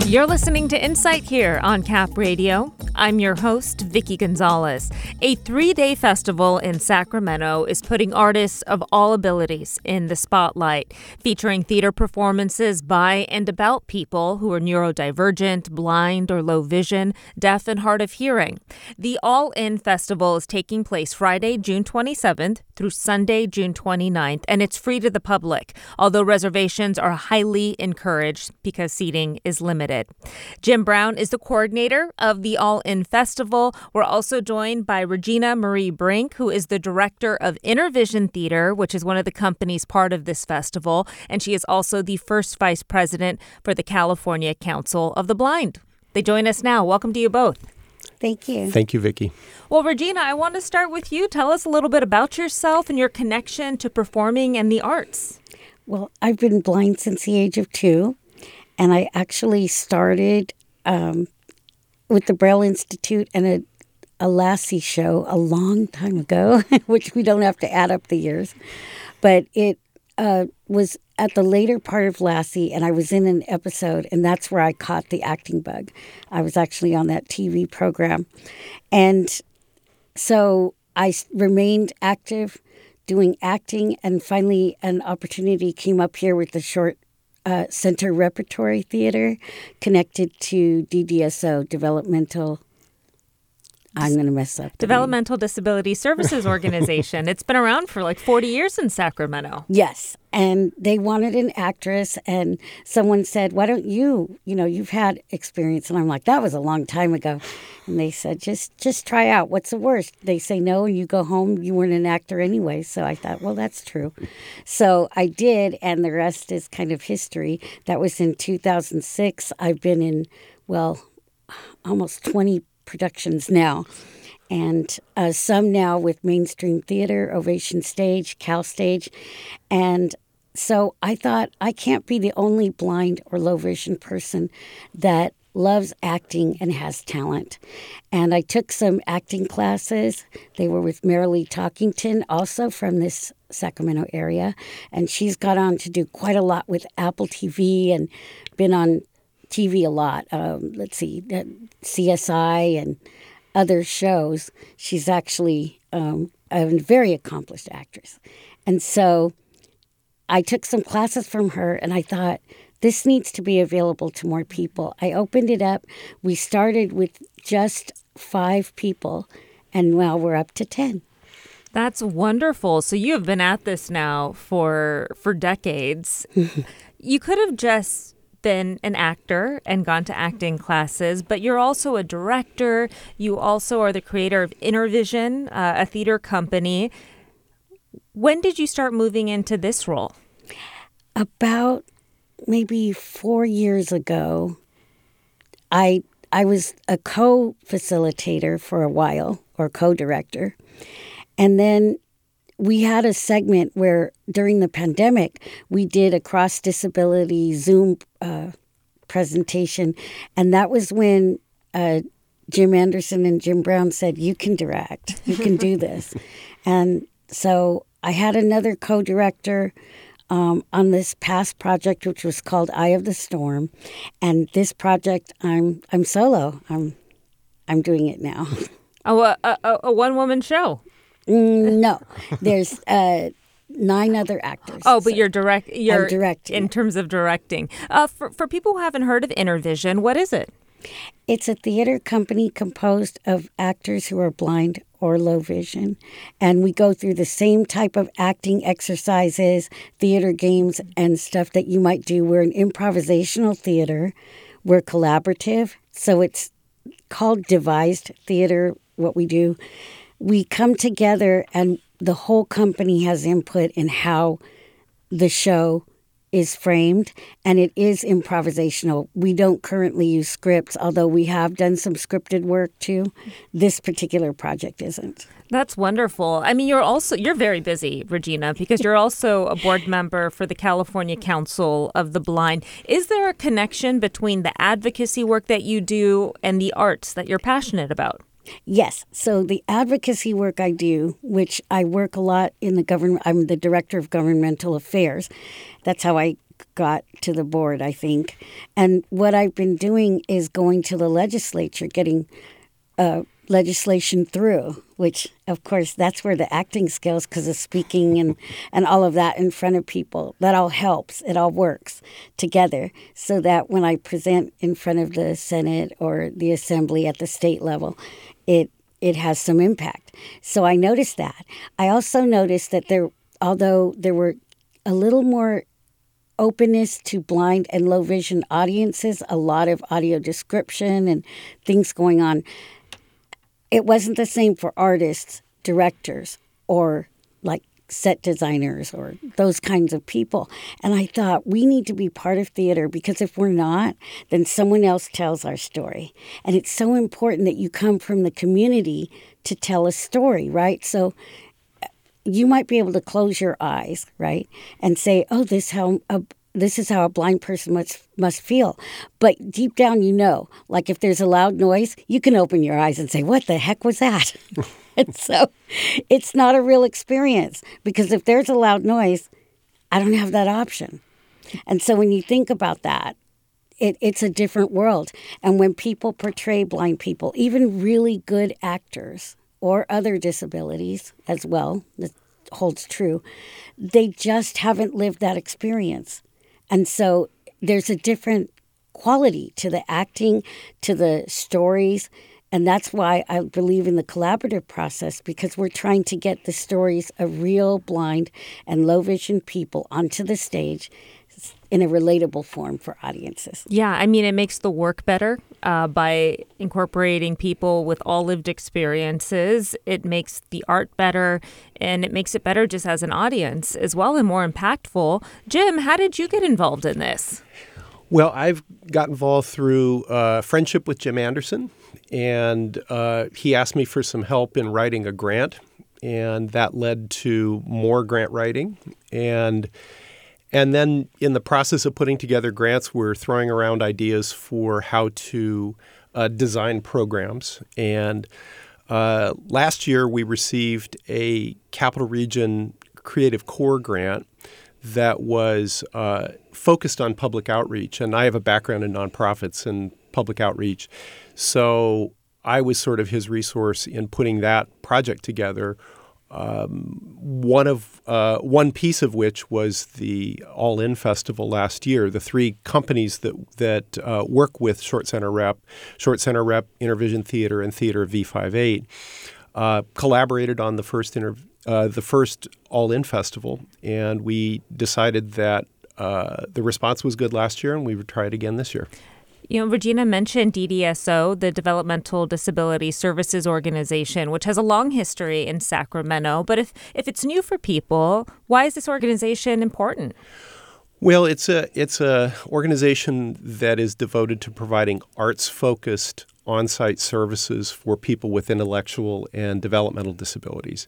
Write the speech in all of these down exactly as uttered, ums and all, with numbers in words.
You're listening to Insight here on Cap Radio. I'm your host, Vicky Gonzalez. A three-day festival in Sacramento is putting artists of all abilities in the spotlight, featuring theater performances by and about people who are neurodivergent, blind or low vision, deaf and hard of hearing. The All In Festival is taking place Friday, June twenty-seventh through Sunday, June twenty-ninth, and it's free to the public, although reservations are highly encouraged because seating is limited. Jim Brown is the coordinator of the All In Festival. We're also joined by Regina Marie Brink, who is the director of Intervision Theater, which is one of the companies part of this festival, and she is also the first vice president for the California Council of the Blind. They join us now. Welcome to you both. Thank you. Thank you, Vicki. Well, Regina, I want to start with you. Tell us a little bit about yourself and your connection to performing and the arts. Well, I've been blind since the age of two, and I actually started um, with the Braille Institute and a, a Lassie show a long time ago, which we don't have to add up the years. But it uh, was at the later part of Lassie, and I was in an episode, and that's where I caught the acting bug. I was actually on that T V program. And so I remained active doing acting, and finally an opportunity came up here with the Short uh, Center Repertory Theater connected to D D S O, Developmental I'm going to mess up. Developmental Disability Services Organization. It's been around for like forty years in Sacramento. Yes. And they wanted an actress, and someone said, why don't you, you know, you've had experience. And I'm like, that was a long time ago. And they said, just just try out. What's the worst? They say no, and you go home. You weren't an actor anyway. So I thought, well, that's true. So I did, and the rest is kind of history. That was in two thousand six. I've been in, well, almost twenty productions now, and uh, some now with Mainstream Theater, Ovation Stage, Cal Stage. And so I thought, I can't be the only blind or low vision person that loves acting and has talent. And I took some acting classes. They were with Marilee Talkington, also from this Sacramento area. And she's got on to do quite a lot with Apple T V and been on T V a lot. Um, let's see, uh, C S I and other shows. She's actually um, a very accomplished actress. And so I took some classes from her, and I thought, this needs to be available to more people. I opened it up. We started with just five people, and now we're up to ten. That's wonderful. So you have been at this now for for decades. You could have just been an actor and gone to acting classes, but you're also a director. You also are the creator of Intervision, uh, a theater company. When did you start moving into this role? About maybe four years ago. I I was a co-facilitator for a while, or co-director, and then we had a segment where during the pandemic, we did a cross-disability Zoom uh, presentation. And that was when uh, Jim Anderson and Jim Brown said, you can direct, you can do this. And so I had another co-director um, on this past project, which was called Eye of the Storm. And this project, I'm I'm solo. I'm I'm doing it now. Oh, a, a, a one-woman show. No, there's uh, nine other actors. Oh, but so you're direct. You're I'm directing in it. terms of directing. Uh, for for people who haven't heard of Intervision, what is it? It's a theater company composed of actors who are blind or low vision, and we go through the same type of acting exercises, theater games, and stuff that you might do. We're an improvisational theater. We're collaborative, so it's called devised theater. What we do. We come together, and the whole company has input in how the show is framed, and it is improvisational. We don't currently use scripts, although we have done some scripted work too. This particular project isn't. That's wonderful. I mean, you're also you're very busy, Regina, because you're also a board member for the California Council of the Blind. Is there a connection between the advocacy work that you do and the arts that you're passionate about? Yes. So the advocacy work I do, which I work a lot in the government, I'm the director of governmental affairs. That's how I got to the board, I think. And what I've been doing is going to the legislature, getting uh, legislation through, which, of course, that's where the acting skills, because of speaking and, and all of that in front of people, that all helps. It all works together so that when I present in front of the Senate or the Assembly at the state level, it it has some impact. So I noticed that. I also noticed that there, although there were a little more openness to blind and low vision audiences, a lot of audio description and things going on, it wasn't the same for artists, directors, or like set designers or those kinds of people. And I thought we need to be part of theater, because if we're not, then someone else tells our story. And it's so important that you come from the community to tell a story, right? So you might be able to close your eyes, right, and say, oh, this how a This is how a blind person must must feel. But deep down, you know, like if there's a loud noise, you can open your eyes and say, what the heck was that? And so it's not a real experience, because if there's a loud noise, I don't have that option. And so when you think about that, it, it's a different world. And when people portray blind people, even really good actors or other disabilities as well, that holds true, they just haven't lived that experience. And so there's a different quality to the acting, to the stories. And that's why I believe in the collaborative process, because we're trying to get the stories of real blind and low vision people onto the stage in a relatable form for audiences. Yeah, I mean, it makes the work better uh, by incorporating people with all lived experiences. It makes the art better, and it makes it better just as an audience as well, and more impactful. Jim, how did you get involved in this? Well, I've got involved through uh, friendship with Jim Anderson, and uh, he asked me for some help in writing a grant, and that led to more grant writing. And And then in the process of putting together grants, we're throwing around ideas for how to uh, design programs. And uh, last year, we received a Capital Region Creative Core grant that was uh, focused on public outreach. And I have a background in nonprofits and public outreach. So I was sort of his resource in putting that project together. Um, one of uh, one piece of which was the All In Festival last year. The three companies that that uh, work with Short Center Rep, Short Center Rep, Intervision Theater, and Theater V fifty-eight uh, collaborated on the first inter- uh, the first All In Festival, and we decided that uh, the response was good last year, and we would try it again this year. You know, Regina mentioned D D S O, the Developmental Disability Services Organization, which has a long history in Sacramento. But if, if it's new for people, why is this organization important? Well, it's a it's a organization that is devoted to providing arts-focused on-site services for people with intellectual and developmental disabilities.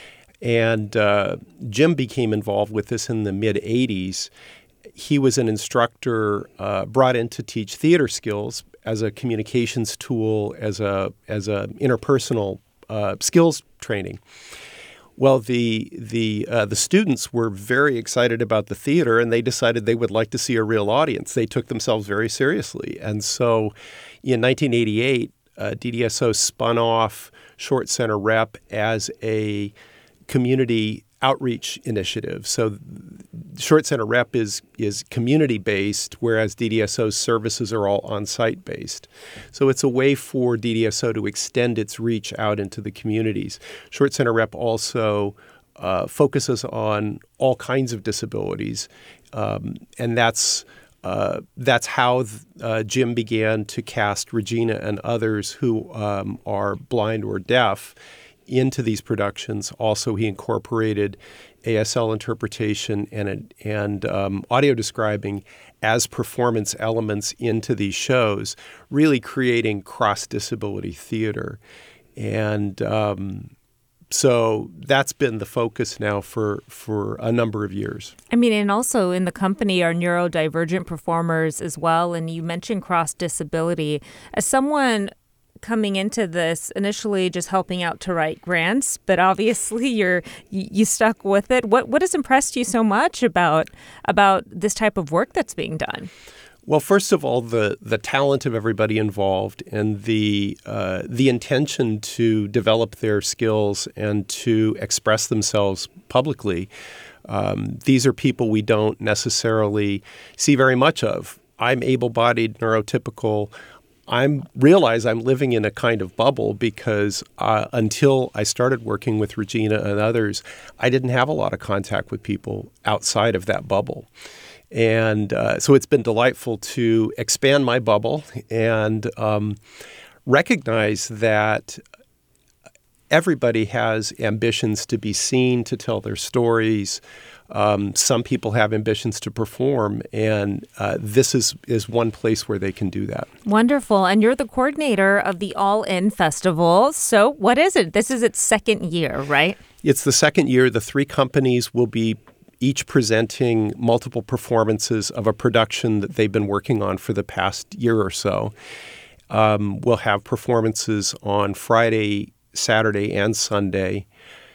And uh, Jim became involved with this in the mid-eighties. He was an instructor uh, brought in to teach theater skills as a communications tool, as a as a interpersonal uh, skills training. Well, the the uh, the students were very excited about the theater, and they decided they would like to see a real audience. They took themselves very seriously, and so in nineteen eighty-eight, uh, D D S O spun off Short Center Rep as a community outreach initiative. So Short Center Rep is is community-based, whereas D D S O's services are all on-site based. So it's a way for D D S O to extend its reach out into the communities. Short Center Rep also uh, focuses on all kinds of disabilities, um, and that's uh, that's how uh, Jim began to cast Regina and others who um, are blind or deaf into these productions. Also, he incorporated A S L interpretation and and um, audio describing as performance elements into these shows, really creating cross-disability theater. And um, so that's been the focus now for, for a number of years. I mean, and also in the company are neurodivergent performers as well. And you mentioned cross-disability. As someone coming into this initially just helping out to write grants, but obviously you're you, you stuck with it. What what has impressed you so much about about this type of work that's being done? Well, first of all, the the talent of everybody involved and the uh, the intention to develop their skills and to express themselves publicly. Um, these are people we don't necessarily see very much of. I'm able-bodied, neurotypical. I realize I'm living in a kind of bubble because uh, until I started working with Regina and others, I didn't have a lot of contact with people outside of that bubble. And uh, so it's been delightful to expand my bubble and um, recognize that everybody has ambitions to be seen, to tell their stories. Um, some people have ambitions to perform, and uh, this is, is one place where they can do that. Wonderful. And you're the coordinator of the All In Festival. So what is it? This is its second year, right? It's the second year. The three companies will be each presenting multiple performances of a production that they've been working on for the past year or so. Um, we'll have performances on Friday, Saturday, and Sunday.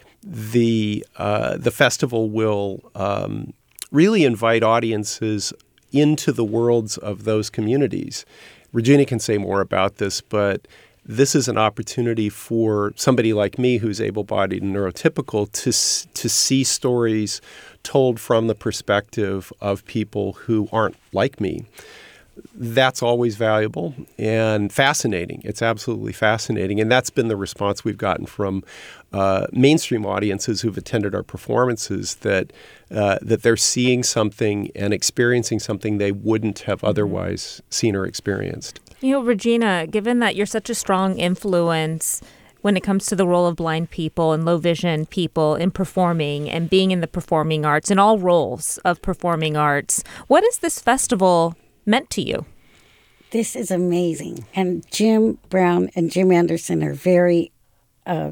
The uh, the festival will um, really invite audiences into the worlds of those communities. Regina can say more about this, but this is an opportunity for somebody like me who's able-bodied and neurotypical to to see stories told from the perspective of people who aren't like me. That's always valuable and fascinating. It's absolutely fascinating. And that's been the response we've gotten from uh, mainstream audiences who've attended our performances, that uh, that they're seeing something and experiencing something they wouldn't have otherwise seen or experienced. You know, Regina, given that you're such a strong influence when it comes to the role of blind people and low vision people in performing and being in the performing arts, in all roles of performing arts, what is this festival meant to you? This is amazing. And Jim Brown and Jim Anderson are very uh,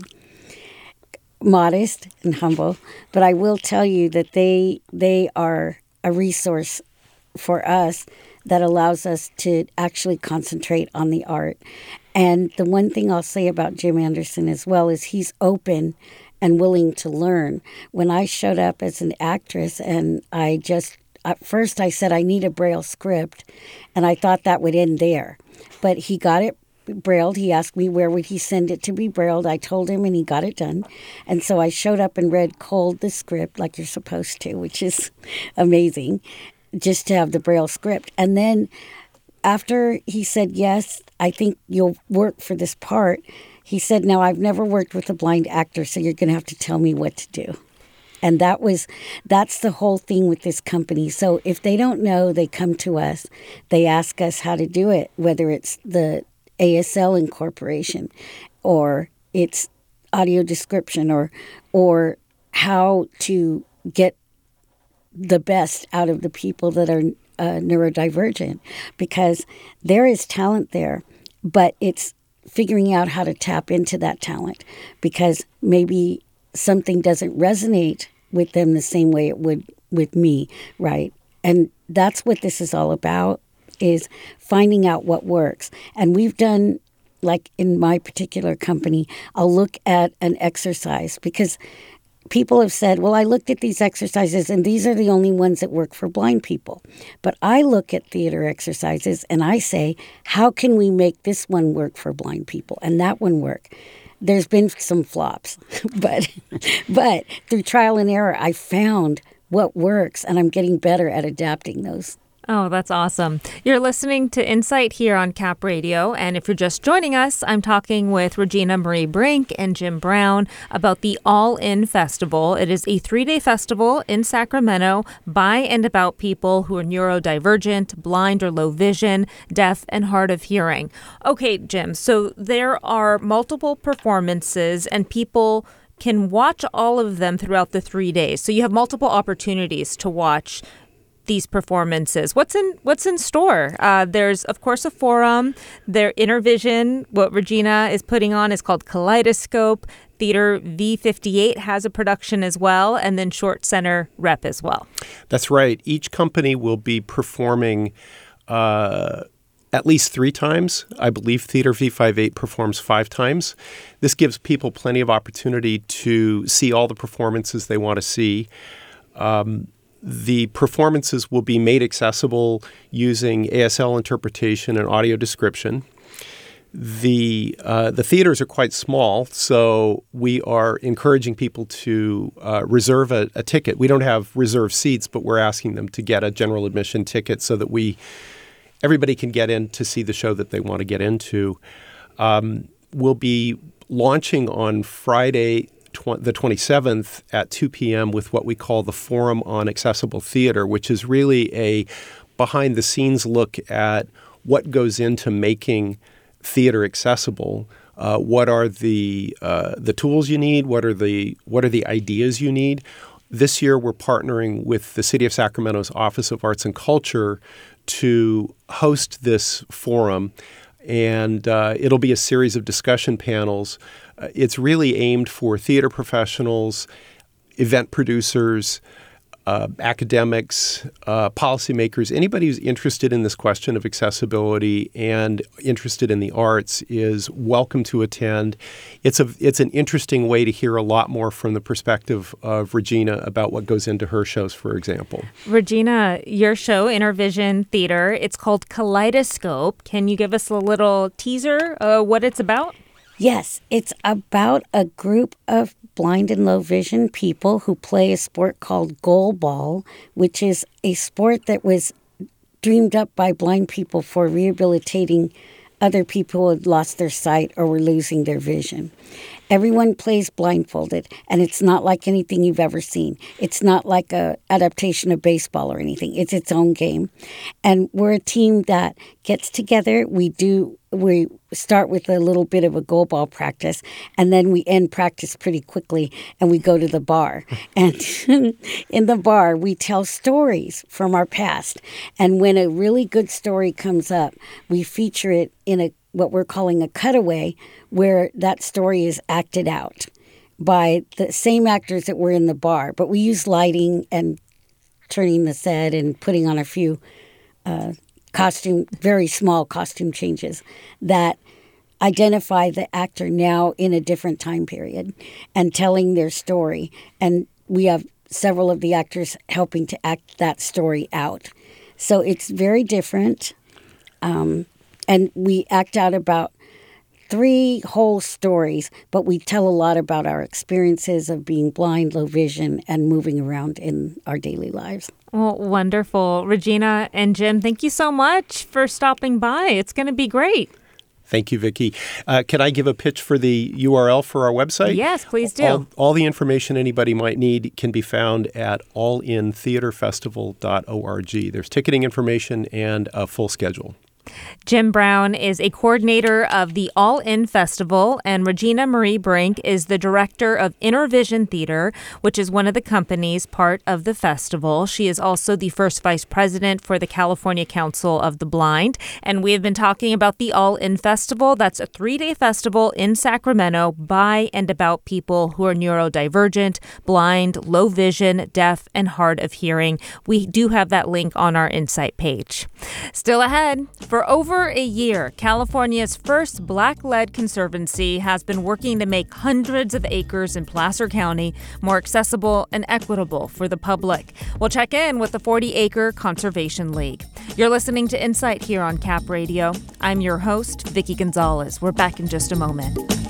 modest and humble, but I will tell you that they they are a resource for us that allows us to actually concentrate on the art. And the one thing I'll say about Jim Anderson as well is he's open and willing to learn. When I showed up as an actress and I just At first, I said, I need a Braille script, and I thought that would end there. But he got it Brailled. He asked me where would he send it to be Brailled. I told him, and he got it done. And so I showed up and read cold the script like you're supposed to, which is amazing, just to have the Braille script. And then after he said, yes, I think you'll work for this part, he said, now, I've never worked with a blind actor, so you're going to have to tell me what to do. And that was, that's the whole thing with this company. So if they don't know, they come to us. They ask us how to do it, whether it's the A S L Incorporation or it's audio description or or how to get the best out of the people that are uh, neurodivergent. Because there is talent there, but it's figuring out how to tap into that talent, because maybe something doesn't resonate with them the same way it would with me, right? And that's what this is all about, is finding out what works. And we've done, like in my particular company, I'll look at an exercise, because people have said, well, I looked at these exercises and these are the only ones that work for blind people. But I look at theater exercises and I say, how can we make this one work for blind people and that one work? There's been some flops, but but through trial and error, I found what works, and I'm getting better at adapting those. Oh, that's awesome. You're listening to Insight here on Cap Radio, and if you're just joining us, I'm talking with Regina Marie Brink and Jim Brown about the All In Festival. It is a three-day festival in Sacramento by and about people who are neurodivergent, blind or low vision, deaf, and hard of hearing. Okay, Jim, so there are multiple performances, and people can watch all of them throughout the three days. So you have multiple opportunities to watch these performances. What's in what's in store? Uh, there's, of course, a forum. Their Intervision, what Regina is putting on, is called Kaleidoscope. Theater V fifty-eight has a production as well, and then Short Center Rep as well. That's right. Each company will be performing uh, at least three times. I believe Theater V fifty-eight performs five times. This gives people plenty of opportunity to see all the performances they want to see. Um, the performances will be made accessible using A S L interpretation and audio description. The uh, the theaters are quite small, so we are encouraging people to uh, reserve a, a ticket. We don't have reserved seats, but we're asking them to get a general admission ticket so that we everybody can get in to see the show that they want to get into. Um, we'll be launching on Friday, tw- the twenty-seventh at two p.m. with what we call the Forum on Accessible Theater, which is really a behind-the-scenes look at what goes into making theater accessible. Uh, what are the uh, the tools you need? What are the what are the ideas you need? This year, we're partnering with the City of Sacramento's Office of Arts and Culture to host this forum, and uh, it'll be a series of discussion panels. Uh, it's really aimed for theater professionals, event producers, uh, academics, uh, policymakers. Anybody who's interested in this question of accessibility and interested in the arts is welcome to attend. It's a it's an interesting way to hear a lot more from the perspective of Regina about what goes into her shows, for example. Regina, your show, Intervision Theater, it's called Kaleidoscope. Can you give us a little teaser of what it's about? Yes, it's about a group of blind and low vision people who play a sport called goalball, which is a sport that was dreamed up by blind people for rehabilitating other people who had lost their sight or were losing their vision. Everyone plays blindfolded, and it's not like anything you've ever seen. It's not like a adaptation of baseball or anything. It's its own game. And we're a team that gets together. We do we start with a little bit of a goalball practice, and then we end practice pretty quickly, and we go to the bar. And in the bar, we tell stories from our past. And when a really good story comes up, we feature it in a what we're calling a cutaway, where that story is acted out by the same actors that were in the bar. But we use lighting and turning the set and putting on a few uh, costume, very small costume changes that identify the actor now in a different time period and telling their story. And we have several of the actors helping to act that story out. So it's very different. Um, and we act out about three whole stories, but we tell a lot about our experiences of being blind, low vision, and moving around in our daily lives. Well, wonderful. Regina and Jim, thank you so much for stopping by. It's going to be great. Thank you, Vicki. Uh, can I give a pitch for the U R L for our website? Yes, please do. All, all the information anybody might need can be found at all in theater festival dot org. There's ticketing information and a full schedule. Jim Brown is a coordinator of the All In Festival, and Regina Marie Brink is the director of Intervision Theater, which is one of the companies part of the festival. She is also the first vice president for the California Council of the Blind, and we have been talking about the All In Festival. That's a three-day festival in Sacramento by and about people who are neurodivergent, blind, low vision, deaf, and hard of hearing. We do have that link on our Insight page. Still ahead, for For over a year, California's first Black-led conservancy has been working to make hundreds of acres in Placer County more accessible and equitable for the public. We'll check in with the forty-acre Conservation League. You're listening to Insight here on Cap Radio. I'm your host, Vicki Gonzalez. We're back in just a moment.